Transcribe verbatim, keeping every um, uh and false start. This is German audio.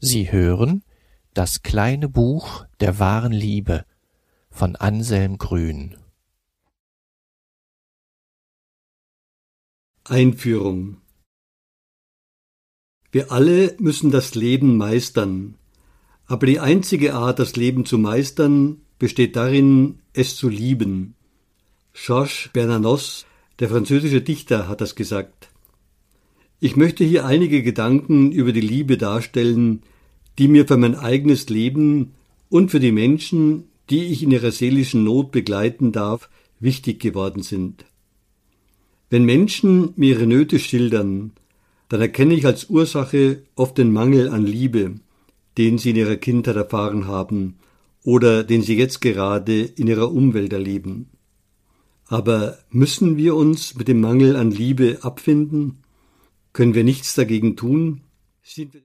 Sie hören das kleine Buch der wahren Liebe von Anselm Grün. Einführung. Wir alle müssen das Leben meistern, aber die einzige Art, das Leben zu meistern, besteht darin, es zu lieben. Georges Bernanos, der französische Dichter, hat das gesagt. Ich möchte hier einige Gedanken über die Liebe darstellen, die mir für mein eigenes Leben und für die Menschen, die ich in ihrer seelischen Not begleiten darf, wichtig geworden sind. Wenn Menschen mir ihre Nöte schildern, dann erkenne ich als Ursache oft den Mangel an Liebe, den sie in ihrer Kindheit erfahren haben oder den sie jetzt gerade in ihrer Umwelt erleben. Aber müssen wir uns mit dem Mangel an Liebe abfinden? Können wir nichts dagegen tun? Sind wir